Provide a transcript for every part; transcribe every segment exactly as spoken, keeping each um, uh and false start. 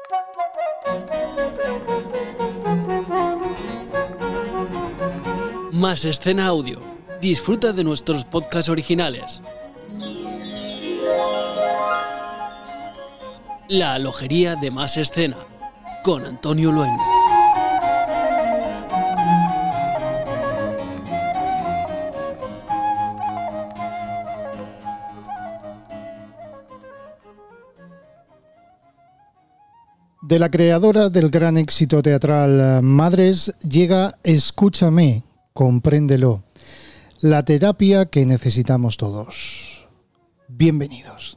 Más Escena Audio. Disfruta de nuestros podcasts originales. La alojería de Más Escena, con Antonio Luengo. De la creadora del gran éxito teatral Madres llega Escúchame, compréndelo, la terapia que necesitamos todos. Bienvenidos.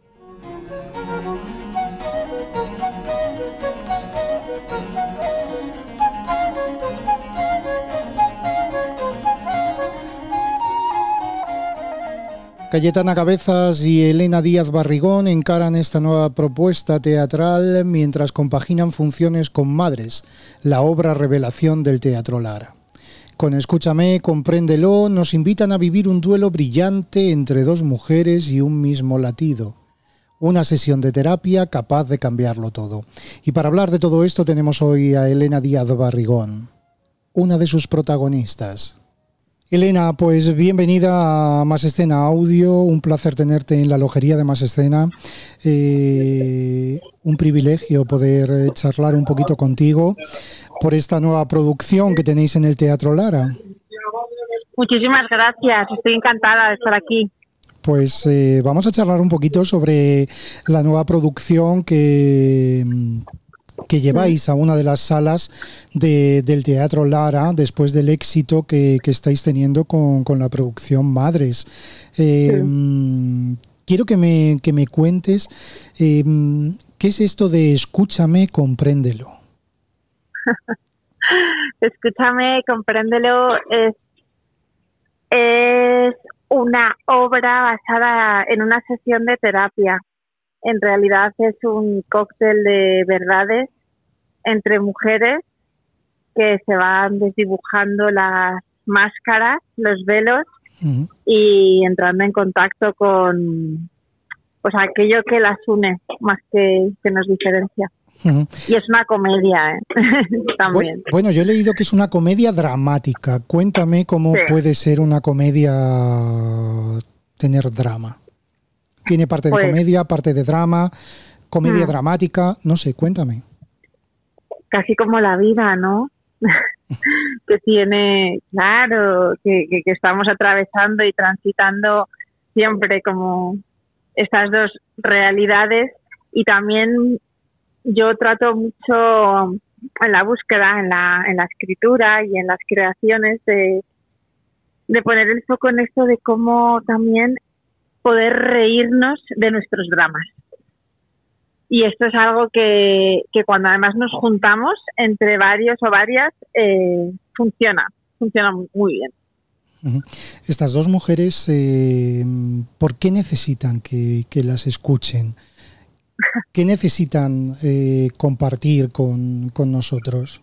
Cayetana Cabezas y Elena Díaz Barrigón encaran esta nueva propuesta teatral mientras compaginan funciones con Madres, la obra revelación del Teatro Lara. Con Escúchame, compréndelo, nos invitan a vivir un duelo brillante entre dos mujeres y un mismo latido. Una sesión de terapia capaz de cambiarlo todo. Y para hablar de todo esto tenemos hoy a Elena Díaz Barrigón, una de sus protagonistas. Elena, pues bienvenida a Más Escena Audio, un placer tenerte en la alojería de Más Escena, eh, un privilegio poder charlar un poquito contigo por esta nueva producción que tenéis en el Teatro Lara. Muchísimas gracias, estoy encantada de estar aquí. Pues eh, vamos a charlar un poquito sobre la nueva producción que... que lleváis a una de las salas de, del Teatro Lara después del éxito que, que estáis teniendo con, con la producción Madres. Eh, sí. Quiero que me, que me cuentes eh, ¿qué es esto de Escúchame, compréndelo? Escúchame, compréndelo es, es una obra basada en una sesión de terapia. En realidad es un cóctel de verdades entre mujeres que se van desdibujando las máscaras, los velos, uh-huh. y entrando en contacto con pues aquello que las une más que, que nos diferencia. Uh-huh. Y es una comedia, ¿eh? También. Bueno, yo he leído que es una comedia dramática. Cuéntame cómo sí. puede ser una comedia tener drama. Tiene parte de pues, comedia, parte de drama, comedia hmm. dramática, no sé, cuéntame. Casi como la vida, ¿no? que tiene, claro, que, que, que estamos atravesando y transitando siempre como estas dos realidades. Y también yo trato mucho en la búsqueda, en la, en la escritura y en las creaciones de, de poner el foco en esto de cómo también poder reírnos de nuestros dramas. Y esto es algo que, que cuando además nos juntamos entre varios o varias, eh, funciona, funciona muy bien. Uh-huh. Estas dos mujeres, eh, ¿por qué necesitan que, que las escuchen? ¿Qué necesitan eh, compartir con, con nosotros?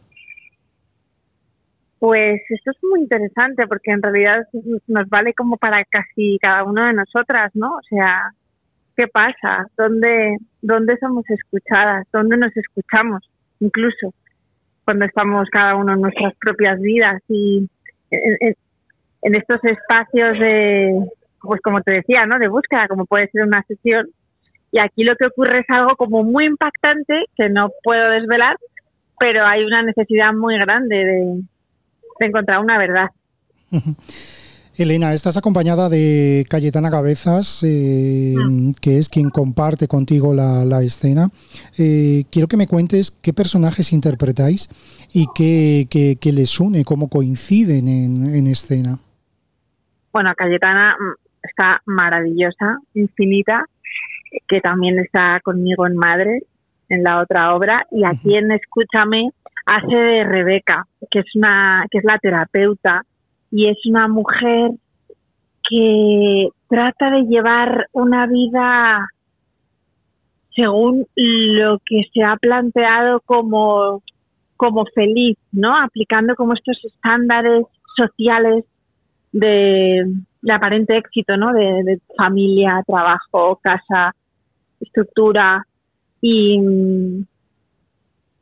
Pues esto es muy interesante porque en realidad nos vale como para casi cada una de nosotras, ¿no? O sea, ¿qué pasa? ¿Dónde, dónde somos escuchadas? ¿Dónde nos escuchamos? Incluso cuando estamos cada uno en nuestras propias vidas y en, en, en estos espacios de, pues como te decía, ¿no? De búsqueda, como puede ser una sesión. Y aquí lo que ocurre es algo como muy impactante que no puedo desvelar, pero hay una necesidad muy grande de de encontrar una verdad. Elena, estás acompañada de Cayetana Cabezas, eh, mm. que es quien comparte contigo la, la escena. Eh, quiero que me cuentes qué personajes interpretáis y qué, qué, qué les une, cómo coinciden en, en escena. Bueno, Cayetana está maravillosa, infinita, que también está conmigo en Madres, en la otra obra, y aquí uh-huh. en Escúchame hace de Rebeca, que es una que es la terapeuta y es una mujer que trata de llevar una vida según lo que se ha planteado como, como feliz, ¿no? Aplicando como estos estándares sociales de, de aparente éxito, ¿no? De, de familia, trabajo, casa, estructura y,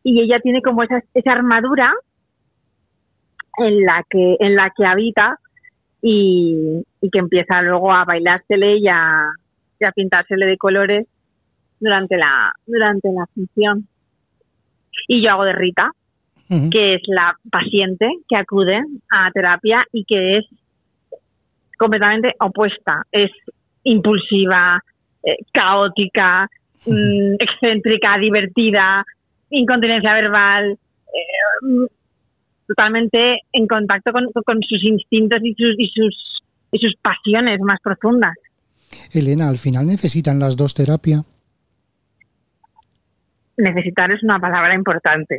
y ella tiene como esa, esa armadura en la que en la que habita y, y que empieza luego a bailársele y a, y a pintársele de colores durante la durante la función. Y yo hago de Rita, uh-huh. que es la paciente que acude a terapia y que es completamente opuesta, es impulsiva, eh, caótica, uh-huh. mmm, excéntrica, divertida, incontinencia verbal, eh, totalmente en contacto con, con sus instintos y sus, y sus y sus pasiones más profundas. Elena, al final necesitan las dos terapia. Necesitar es una palabra importante.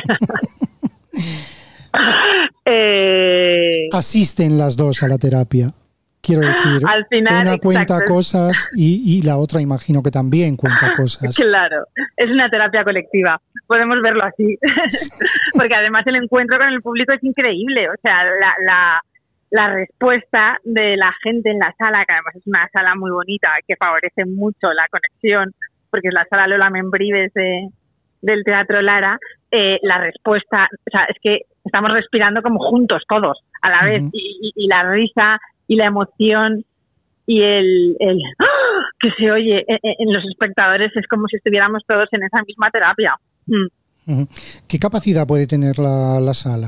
eh... Asisten las dos a la terapia. Quiero decir, al final, una exacto. cuenta cosas y, y la otra imagino que también cuenta cosas. Claro, es una terapia colectiva, podemos verlo así. Sí. Porque además el encuentro con el público es increíble, o sea, la, la, la respuesta de la gente en la sala, que además es una sala muy bonita, que favorece mucho la conexión, porque es la sala Lola Membrives de, del Teatro Lara, eh, la respuesta, o sea, es que estamos respirando como juntos todos a la vez, uh-huh. y, y, y la risa y la emoción y el, el ¡oh! que se oye en, en los espectadores es como si estuviéramos todos en esa misma terapia. Mm. Uh-huh. ¿Qué capacidad puede tener la, la sala?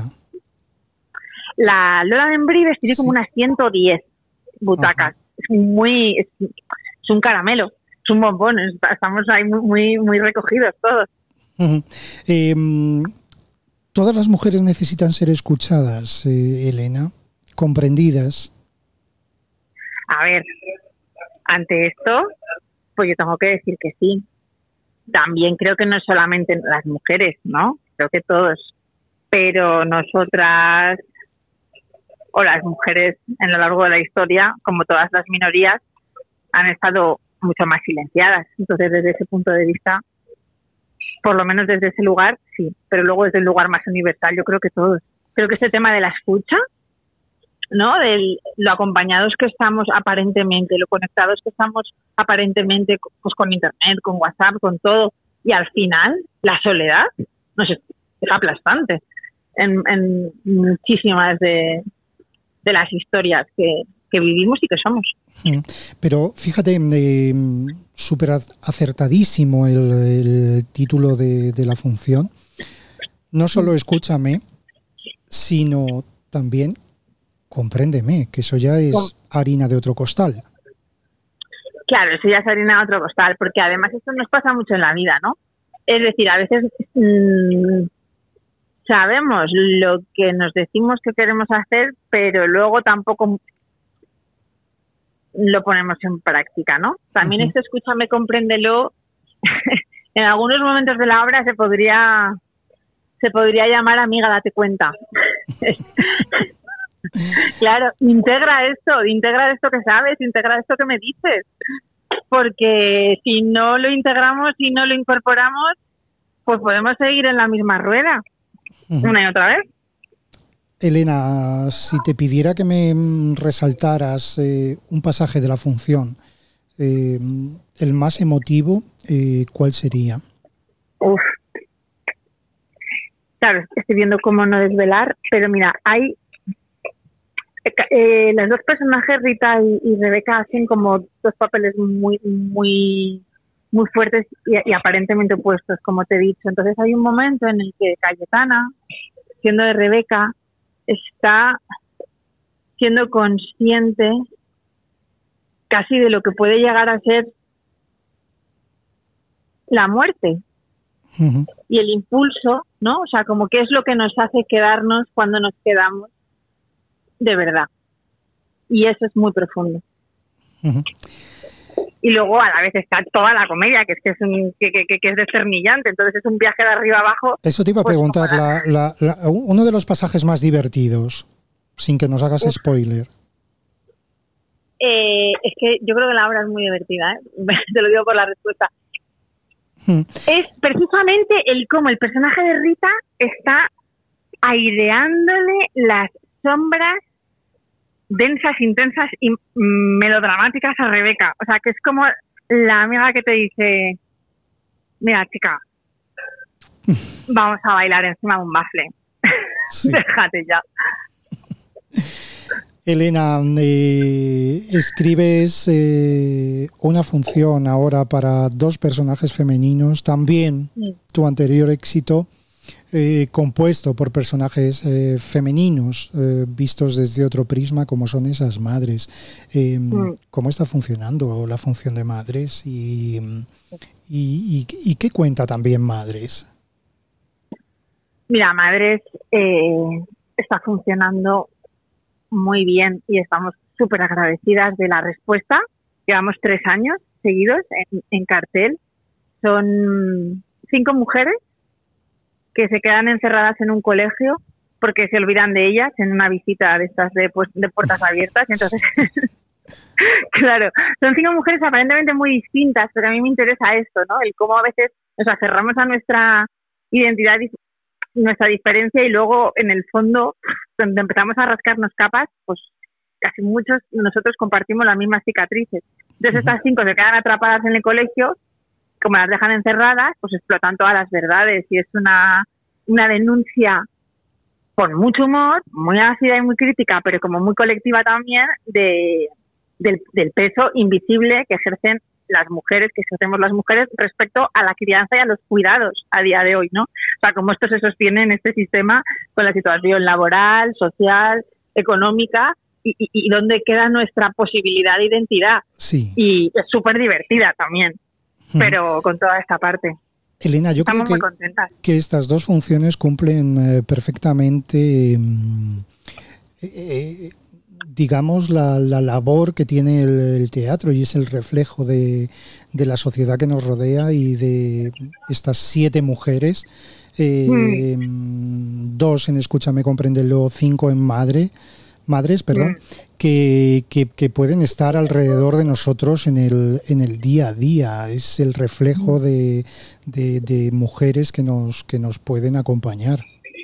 La Lola Membrives tiene sí. como unas ciento diez butacas. Uh-huh. Es muy, es, es un caramelo, es un bombón, estamos ahí muy, muy recogidos todos. Uh-huh. Eh, ¿Todas las mujeres necesitan ser escuchadas, eh, Elena? ¿Comprendidas? A ver, ante esto, pues yo tengo que decir que sí. También creo que no solamente las mujeres, ¿no? Creo que todos. Pero nosotras, o las mujeres en lo largo de la historia, como todas las minorías, han estado mucho más silenciadas. Entonces, desde ese punto de vista, por lo menos desde ese lugar, sí. Pero luego desde el lugar más universal, yo creo que todos. Creo que este tema de la escucha, ¿no? De lo acompañados que estamos aparentemente, lo conectados que estamos aparentemente pues con internet, con WhatsApp, con todo, y al final la soledad no sé, es aplastante en, en muchísimas de, de las historias que, que vivimos y que somos. Pero fíjate, eh, súper acertadísimo el, el título de, de la función. No solo escúchame, sino también compréndeme, que eso ya es harina de otro costal. Claro, eso ya es harina de otro costal, porque además esto nos pasa mucho en la vida, ¿no? Es decir, a veces mmm, sabemos lo que nos decimos que queremos hacer, pero luego tampoco lo ponemos en práctica, ¿no? También uh-huh. esto escúchame, compréndelo. En algunos momentos de la obra se podría se podría llamar amiga, date cuenta. Claro, integra esto, integra esto que sabes, integra esto que me dices, porque si no lo integramos, si no lo incorporamos, pues podemos seguir en la misma rueda, uh-huh. una y otra vez. Elena, si te pidiera que me resaltaras eh, un pasaje de la función, eh, el más emotivo, eh, ¿cuál sería? Uf. Claro, estoy viendo cómo no desvelar, pero mira, hay Eh, los dos personajes, Rita y, y Rebeca, hacen como dos papeles muy muy muy fuertes y, y aparentemente opuestos, como te he dicho. Entonces hay un momento en el que Cayetana, siendo de Rebeca, está siendo consciente casi de lo que puede llegar a ser la muerte. Uh-huh. Y el impulso, ¿no? O sea, como qué es lo que nos hace quedarnos cuando nos quedamos de verdad. Y eso es muy profundo. Uh-huh. Y luego a la vez está toda la comedia, que es que es, un, que, que, que es desternillante, entonces es un viaje de arriba abajo. Eso te iba a pues preguntar, la, la, la, uno de los pasajes más divertidos, sin que nos hagas Uf. spoiler. Eh, es que yo creo que la obra es muy divertida, ¿eh? Te lo digo por la respuesta. Uh-huh. Es precisamente el cómo el personaje de Rita está aireándole las sombras densas, intensas y melodramáticas a Rebeca. O sea, que es como la amiga que te dice, mira, chica, vamos a bailar encima de un bafle. Sí. Déjate ya. Elena, eh, escribes eh, una función ahora para dos personajes femeninos, también sí. Tu anterior éxito eh, compuesto por personajes eh, femeninos eh, vistos desde otro prisma como son esas madres. Eh, mm. ¿Cómo está funcionando la función de Madres y, y, y, y qué cuenta también Madres? Mira, Madres eh, está funcionando muy bien y estamos súper agradecidas de la respuesta. Llevamos tres años seguidos en, en cartel. Son cinco mujeres que se quedan encerradas en un colegio porque se olvidan de ellas en una visita de estas de, pues, de puertas abiertas. Entonces, claro, son cinco mujeres aparentemente muy distintas, pero a mí me interesa esto, ¿no? El cómo a veces nos aferramos a nuestra identidad, nuestra diferencia, y luego en el fondo, cuando empezamos a rascarnos capas, pues casi muchos nosotros compartimos las mismas cicatrices. Entonces uh-huh. Estas cinco se quedan atrapadas en el colegio, como las dejan encerradas, pues explotan todas las verdades, y es una, una denuncia con mucho humor, muy ácida y muy crítica, pero como muy colectiva también, de del, del peso invisible que ejercen las mujeres, que ejercemos las mujeres respecto a la crianza y a los cuidados a día de hoy, ¿no? O sea, cómo esto se sostiene en este sistema con la situación laboral, social, económica, y, y, y dónde queda nuestra posibilidad de identidad. Sí. Y es súper divertida también, hmm. pero con toda esta parte. Elena, yo Estamos creo muy contentas. que, que estas dos funciones cumplen eh, perfectamente, eh, eh, digamos, la, la labor que tiene el, el teatro, y es el reflejo de, de la sociedad que nos rodea y de estas siete mujeres, eh, mm. dos en Escúchame, Compréndelo, cinco en Madre, Madres, perdón, mm. que, que, que pueden estar alrededor de nosotros en el, en el día a día. Es el reflejo de, de, de mujeres que nos, que nos pueden acompañar.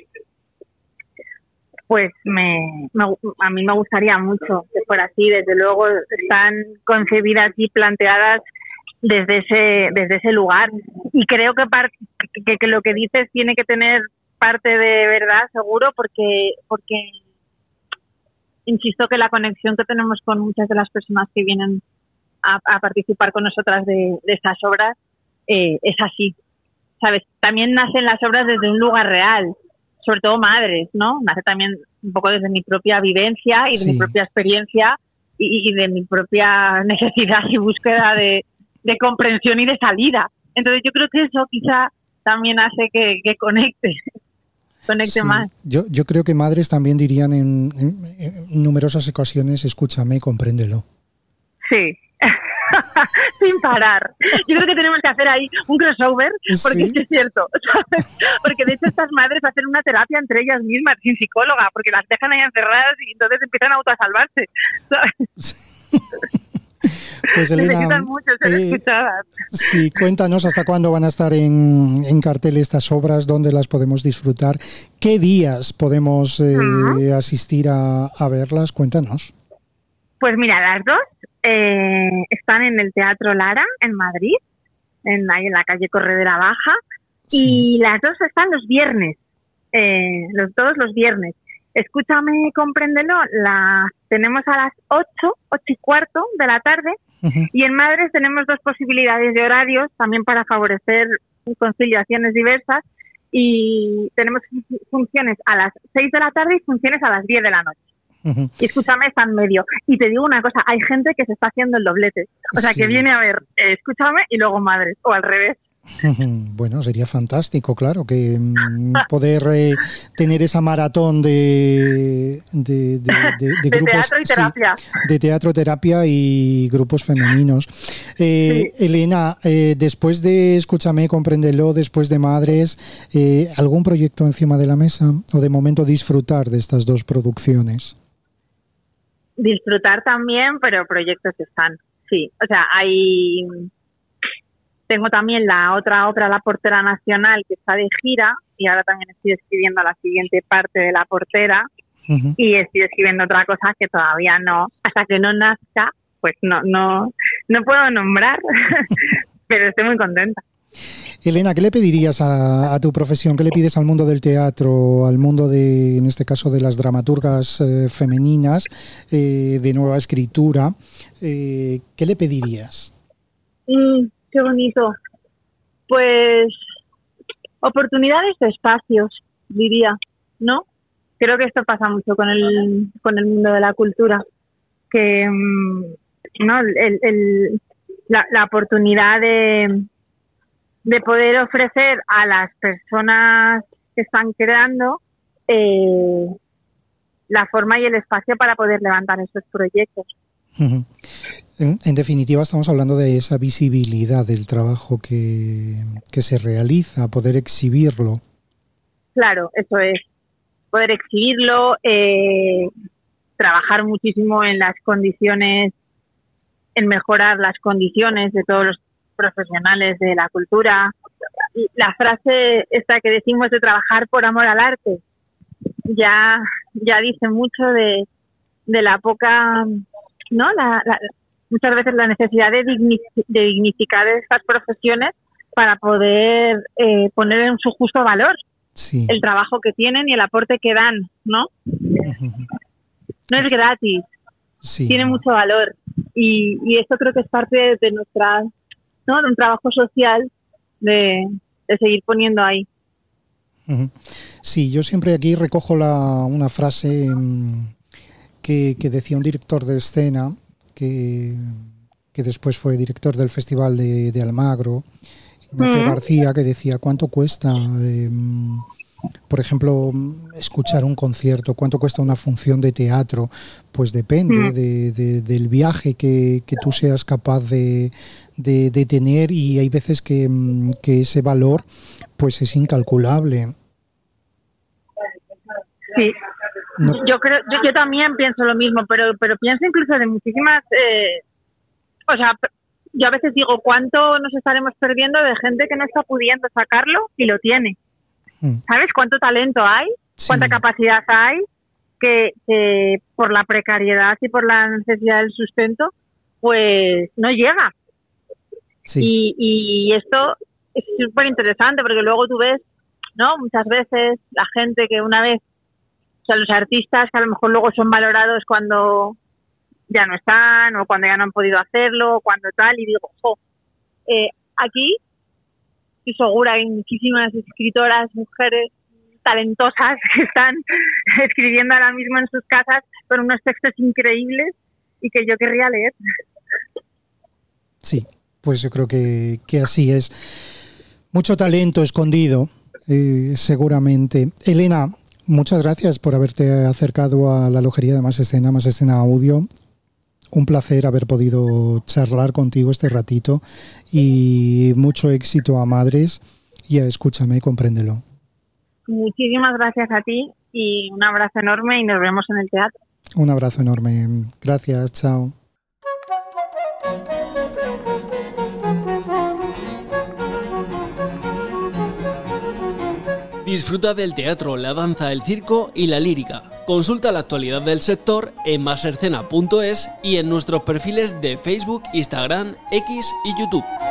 Pues me, me, a mí me gustaría mucho que fuera así. Desde luego están concebidas y planteadas desde ese desde ese lugar, y creo que, par, que, que lo que dices tiene que tener parte de verdad, seguro, porque porque insisto que la conexión que tenemos con muchas de las personas que vienen a, a participar con nosotras de, de estas obras eh, es así, ¿sabes? También nacen las obras desde un lugar real, sobre todo Madres, ¿no? Nace también un poco desde mi propia vivencia y de sí. mi propia experiencia y, y de mi propia necesidad y búsqueda de, de comprensión y de salida. Entonces yo creo que eso quizá también hace que, que conecte, conecte sí. más. Yo, yo creo que Madres también dirían en, en, en numerosas ocasiones, escúchame, compréndelo. Sí. Sin parar. Yo creo que tenemos que hacer ahí un crossover, porque ¿sí? es que es cierto, ¿sabes? Porque de hecho estas madres hacen una terapia entre ellas mismas, sin psicóloga, porque las dejan ahí encerradas y entonces empiezan a autosalvarse, ¿sabes? Pues Elena, necesitan mucho ser eh, escuchadas. Sí, cuéntanos hasta cuándo van a estar en, en cartel estas obras, dónde las podemos disfrutar, qué días podemos eh, uh-huh. asistir a, a verlas, cuéntanos. Pues mira, las dos eh, están en el Teatro Lara, en Madrid, en, ahí en la calle Corredera Baja, sí. y las dos están los viernes, eh, los todos los viernes. Escúchame, Compréndelo, las tenemos a las ocho, ocho y cuarto de la tarde, uh-huh. y en Madres tenemos dos posibilidades de horarios, también para favorecer conciliaciones diversas, y tenemos funciones a las seis de la tarde y funciones a las diez de la noche. Uh-huh. Y Escúchame está en medio. Y te digo una cosa, hay gente que se está haciendo el doblete. O sea, sí. que viene a ver eh, Escúchame y luego Madres, o al revés. Bueno, sería fantástico, claro, que poder eh, tener esa maratón de, de, de, de, de, de grupos, teatro y terapia. Sí, de teatro, terapia y grupos femeninos. Eh, sí. Elena, eh, después de Escúchame, Compréndelo, después de Madres, eh, ¿algún proyecto encima de la mesa? ¿O de momento disfrutar de estas dos producciones? Disfrutar también, pero proyectos están, sí. O sea, hay... Tengo también la otra obra, La Portera Nacional, que está de gira, y ahora también estoy escribiendo la siguiente parte de La Portera, uh-huh. y estoy escribiendo otra cosa que todavía no, hasta que no nazca, pues no no no puedo nombrar, pero estoy muy contenta. Elena, ¿qué le pedirías a, a tu profesión? ¿Qué le pides al mundo del teatro, al mundo de, en este caso, de las dramaturgas eh, femeninas, eh, de nueva escritura? Eh, ¿Qué le pedirías? Mm, qué bonito. Pues oportunidades de espacios, diría, ¿no? Creo que esto pasa mucho con el con el mundo de la cultura, que no el, el la, la oportunidad de de poder ofrecer a las personas que están creando eh, la forma y el espacio para poder levantar estos proyectos. Uh-huh. En, en definitiva, estamos hablando de esa visibilidad del trabajo que, que se realiza, poder exhibirlo. Claro, eso es. Poder exhibirlo, eh, trabajar muchísimo en las condiciones, en mejorar las condiciones de todos los profesionales de la cultura. La frase esta que decimos de trabajar por amor al arte ya, ya dice mucho de, de la poca, ¿no? La, la, muchas veces la necesidad de, digni, de dignificar estas profesiones para poder eh, poner en su justo valor sí. el trabajo que tienen y el aporte que dan, ¿no? No es gratis, sí. tiene mucho valor y, y esto creo que es parte de, de nuestra, ¿no? de un trabajo social de, de seguir poniendo ahí. Sí, yo siempre aquí recojo la, una frase que, que decía un director de escena que, que después fue director del Festival de, de Almagro, Ignacio mm. García, que decía ¿cuánto cuesta, eh, por ejemplo, escuchar un concierto? ¿Cuánto cuesta una función de teatro? Pues depende mm. de, de, del viaje que, que tú seas capaz de, de, de tener y hay veces que, que ese valor pues es incalculable. Sí, no. yo creo, yo, yo también pienso lo mismo, pero pero pienso incluso de muchísimas, eh, o sea, yo a veces digo cuánto nos estaremos perdiendo de gente que no está pudiendo sacarlo y lo tiene. Mm. ¿Sabes cuánto talento hay? Sí. ¿Cuánta capacidad hay? Que, que por la precariedad y por la necesidad del sustento, pues no llega. Sí. Y, y esto es súper interesante porque luego tú ves, ¿no? Muchas veces la gente que una vez, o sea, los artistas que a lo mejor luego son valorados cuando ya no están o cuando ya no han podido hacerlo o cuando tal, y digo, jo, eh, aquí estoy segura hay muchísimas escritoras, mujeres talentosas que están escribiendo ahora mismo en sus casas con unos textos increíbles y que yo querría leer. Sí, pues yo creo que, que así es. Mucho talento escondido, eh, seguramente. Elena, muchas gracias por haberte acercado a la Logería de Más Escena, Más Escena Audio. Un placer haber podido charlar contigo este ratito y mucho éxito a Madres y a Escúchame y Compréndelo. Muchísimas gracias a ti y un abrazo enorme y nos vemos en el teatro. Un abrazo enorme. Gracias, chao. Disfruta del teatro, la danza, el circo y la lírica. Consulta la actualidad del sector en masescena punto es y en nuestros perfiles de Facebook, Instagram, X y YouTube.